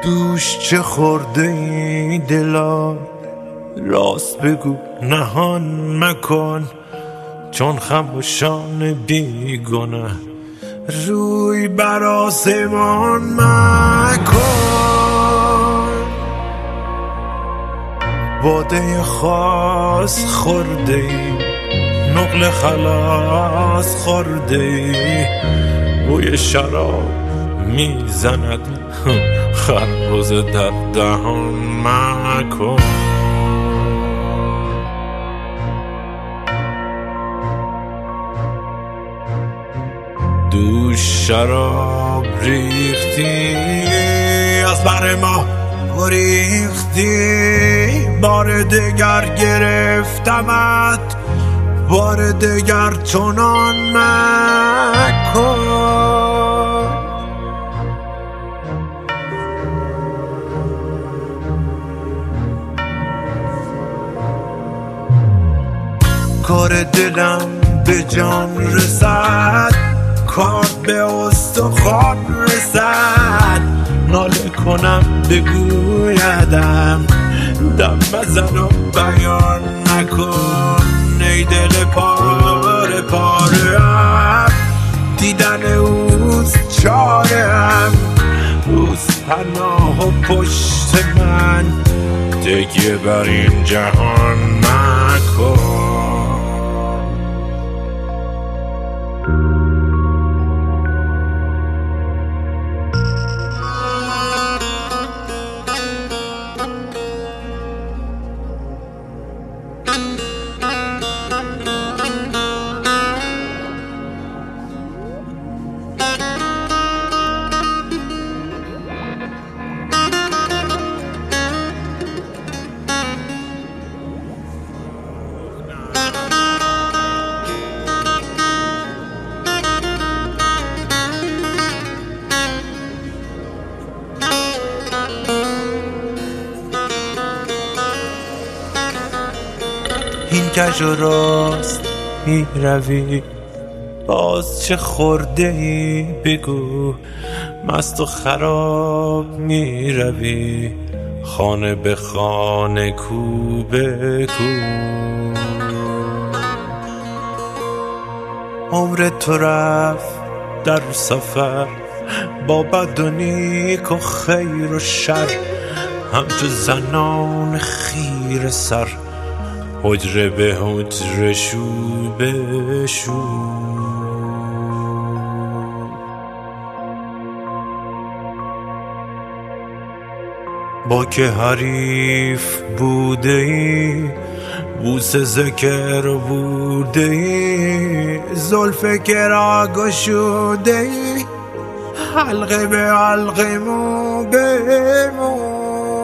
دوش چه خورده ای دلا، راست بگو نهان مکن، چون خموشان بیگنه روی بر آسمان مکن. باده خاص خورده ای، نقل خلاص خورده ای، بوی شراب میزند خربزه در دهان مکن. دوش شراب ریختی، از بر ما گریختی، بار دگر گرفتمت، بار دگر چنان مکن. کار دلم به جان رسد، کار به استخوان رسد، ناله کنم بگویدم، دم بزن و بیان نکن. ای دل پاره پاره ام، دیدن اوست چاره ام، اوست پناه و پشت من، تکیه بر این جهان مکن. این کج و راست می روی، باز چه خورده ای بگو، مست و خراب می روی، خانه به خانه کو به کو. عمر تو رفت در سفر، با بد و نیک و خیر و شر، همچو زنان خیره سر، حجره به حجره شو به شو. با که حریف بوده ای، بوس ذکر بوده ای، زلف کرا گشوده ای، حلقه به حلقه مو به مو.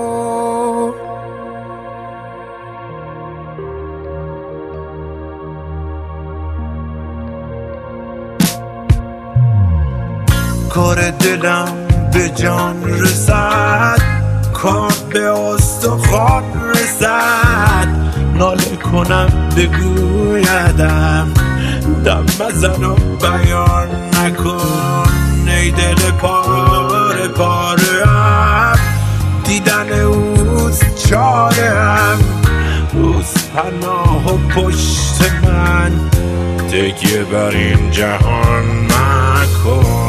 کار دلم به جان رسد، کار به استخوان رسد، ناله کنم بگویدم، دم بزن و بیان نکن. ای دل پاره پاره ام، دیدن اوست چاره ام، اوست پناه و پشت من، تکیه بر این جهان مکن.